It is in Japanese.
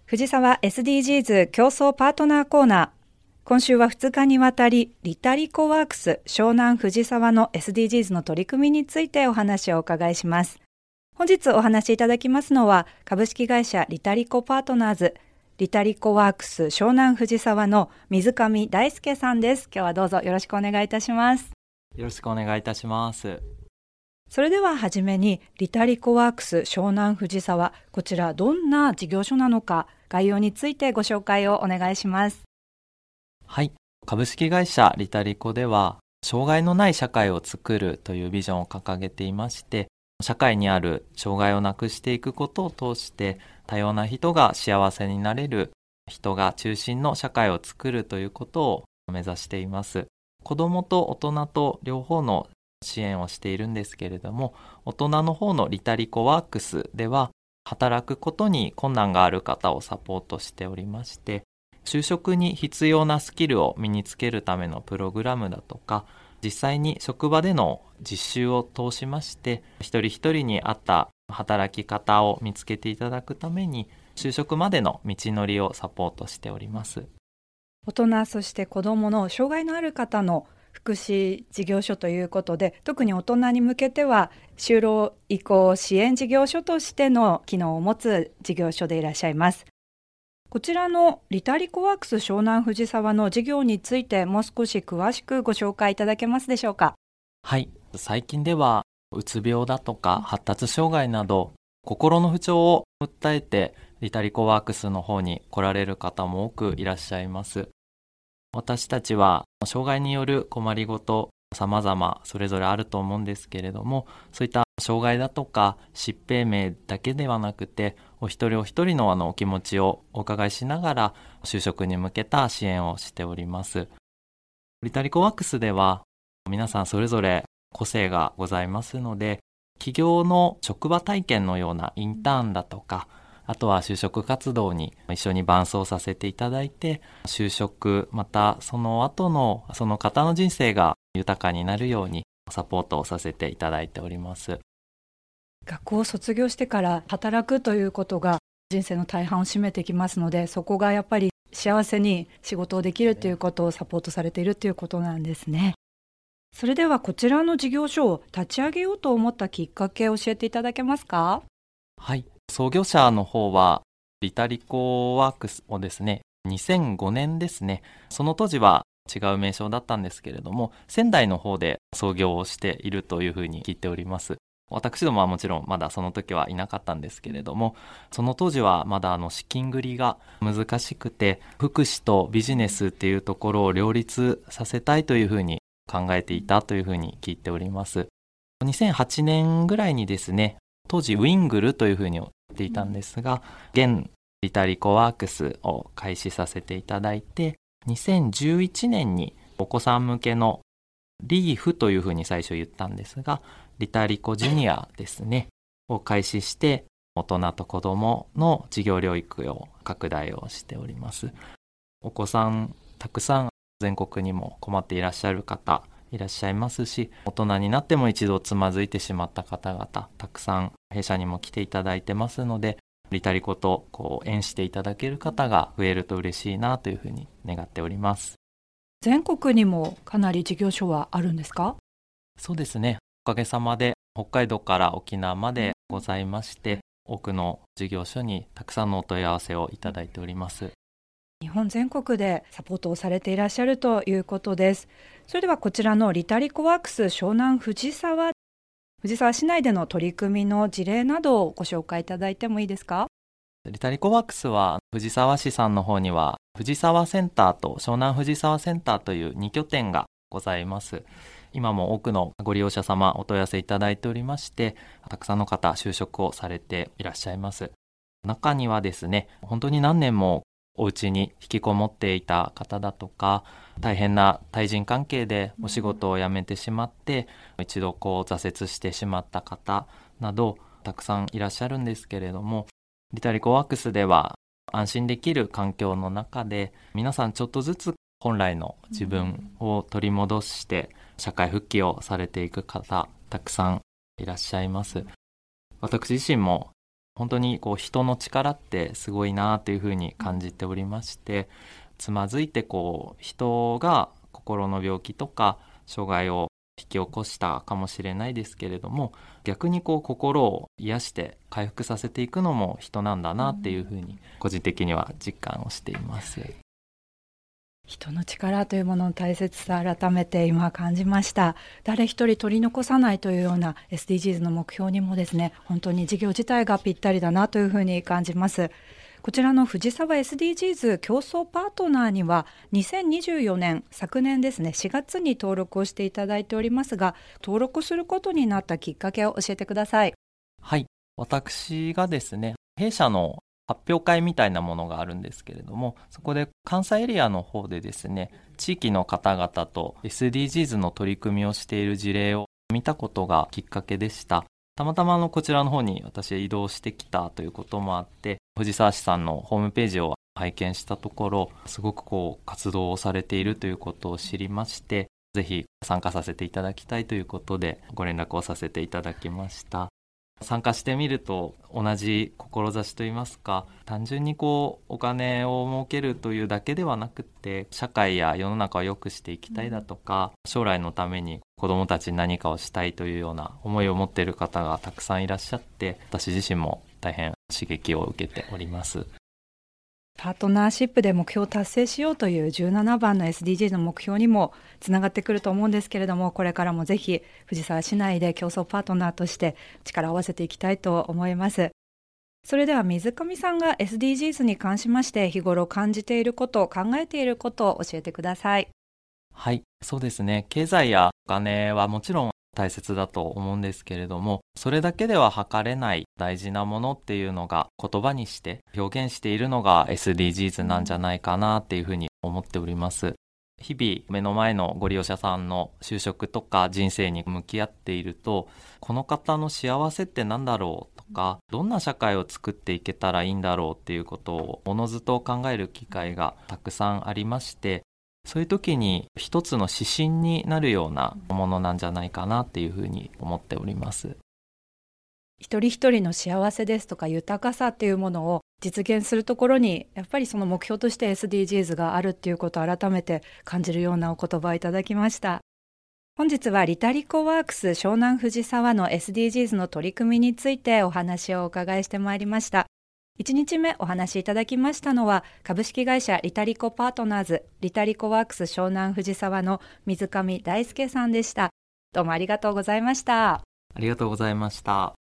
藤沢 SDGs 競争パートナーコーナー。今週は2日にわたりリタリコワークス湘南藤沢の SDGs の取り組みについてお話をお伺いします。本日お話しいただきますのは株式会社リタリコパートナーズリタリコワークス湘南藤沢の水上大輔さんです。今日はどうぞよろしくお願いいたします。 よろしくお願いいたします。 それでははじめにリタリコワークス湘南藤沢、こちらどんな事業所なのか概要についてご紹介をお願いします。 はい、株式会社リタリコでは障害のない社会を作るというビジョンを掲げていまして、社会にある障害をなくしていくことを通して多様な人が幸せになれる人が中心の社会を作るということを目指しています。子どもと大人と両方の支援をしているんですけれども、大人の方のリタリコワークスでは働くことに困難がある方をサポートしておりまして、就職に必要なスキルを身につけるためのプログラムだとか、実際に職場での実習を通しまして一人一人に合った働き方を見つけていただくために就職までの道のりをサポートしております。 大人そして子どもの障害のある方の福祉事業所ということで、特に大人に向けては就労移行支援事業所としての機能を持つ事業所でいらっしゃいます。こちらのリタリコワークス湘南藤沢の事業についてもう少し詳しくご紹介いただけますでしょうか。 はい、最近ではうつ病だとか発達障害など心の不調を訴えてリタリコワークスの方に来られる方も多くいらっしゃいます。私たちは障害による困りごと様々それぞれあると思うんですけれども、そういった障害だとか疾病名だけではなくてお一人お一人のお気持ちをお伺いしながら就職に向けた支援をしております。リタリコワークスでは皆さんそれぞれ個性がございますので、企業の職場体験のようなインターンだとか、あとは就職活動に一緒に伴走させていただいて、就職またその後のその方の人生が豊かになるようにサポートをさせていただいております。 学校を卒業してから働くということが人生の大半を占めてきますので、そこがやっぱり幸せに仕事をできるということをサポートされているということなんですね。それではこちらの事業所を立ち上げようと思ったきっかけを教えていただけますか。 はい、創業者の方はリタリコワークスをですね、2005年ですね、その当時は違う名称だったんですけれども、仙台の方で創業をしているというふうに聞いております。私どもはもちろんまだその時はいなかったんですけれども、その当時はまだ資金繰りが難しくて、福祉とビジネスっていうところを両立させたいというふうに考えていたというふうに聞いております。2008年ぐらいにですね、当時ウィングルというふうに言っていたんですが、現リタリコワークスを開始させていただいて、2011年にお子さん向けのリーフというふうに最初言ったんですが、リタリコジュニアですねを開始して、大人と子どもの事業領域を拡大をしております。お子さんたくさん全国にも困っていらっしゃる方いらっしゃいますし、大人になっても一度つまずいてしまった方々たくさん弊社にも来ていただいてますので、リタリコと縁していただける方が増えると嬉しいなというふうに願っております。 全国にもかなり事業所はあるんですか。 そうですね、おかげさまで北海道から沖縄までございまして、多くの事業所にたくさんのお問い合わせをいただいております。 日本全国でサポートをされていらっしゃるということです。それではこちらのリタリコワークス湘南藤沢市内での取り組みの事例などをご紹介いただいてもいいですか。 リタリコワークスは藤沢市さんの方には藤沢センターと湘南藤沢センターという2拠点がございます。今も多くのご利用者様お問い合わせいただいておりまして、たくさんの方就職をされていらっしゃいます。中にはですね、本当に何年もお家に引きこもっていた方だとか、大変な対人関係でお仕事を辞めてしまって、一度挫折してしまった方などたくさんいらっしゃるんですけれども、リタリコワークスでは安心できる環境の中で皆さんちょっとずつ本来の自分を取り戻して社会復帰をされていく方たくさんいらっしゃいます。私自身も本当に人の力ってすごいなというふうに感じておりまして、つまずいて人が心の病気とか障害を引き起こしたかもしれないですけれども、逆に心を癒して回復させていくのも人なんだなっていうふうに個人的には実感をしています。 人の力というものの大切さ、改めて今感じました。誰一人取り残さないというような SDGs の目標にもですね、本当に事業自体がぴったりだなというふうに感じます。こちらの藤沢 SDGs 競争パートナーには2024年、昨年ですね、4月に登録をしていただいておりますが、登録することになったきっかけを教えてください。 はい、私がですね、弊社の発表会みたいなものがあるんですけれども、そこで関西エリアの方でですね、地域の方々と SDGs の取り組みをしている事例を見たことがきっかけでした。たまたまこちらの方に私移動してきたということもあって、藤沢市さんのホームページを拝見したところ、すごく活動をされているということを知りまして、ぜひ参加させていただきたいということでご連絡をさせていただきました。参加してみると、同じ志といいますか、単純にお金を儲けるというだけではなくて、社会や世の中を良くしていきたいだとか、将来のために子どもたちに何かをしたいというような思いを持っている方がたくさんいらっしゃって、私自身も大変刺激を受けております。 パートナーシップで目標を達成しようという17番の SDGs の目標にもつながってくると思うんですけれども、これからもぜひ藤沢市内で競争パートナーとして力を合わせていきたいと思います。それでは水上さんが SDGs に関しまして日頃感じていること、考えていることを教えてください。 はい、そうですね。経済やお金はもちろん大切だと思うんですけれども、それだけでは測れない大事なものっていうのが言葉にして表現しているのが SDGs なんじゃないかなっていうふうに思っております。日々目の前のご利用者さんの就職とか人生に向き合っていると、この方の幸せって何だろうとか、どんな社会を作っていけたらいいんだろうっていうことをおのずと考える機会がたくさんありまして、そういう時に一つの指針になるようなものなんじゃないかなっていうふうに思っております。 一人一人の幸せですとか豊かさっていうものを実現するところに、やっぱりその目標として SDGs があるっていうことを改めて感じるようなお言葉をいただきました。本日はリタリコワークス湘南藤沢の SDGs の取り組みについてお話をお伺いしてまいりました。1日目お話しいただきましたのは、株式会社リタリコパートナーズリタリコワークス湘南藤沢の水上大輔さんでした。どうもありがとうございました。 ありがとうございました。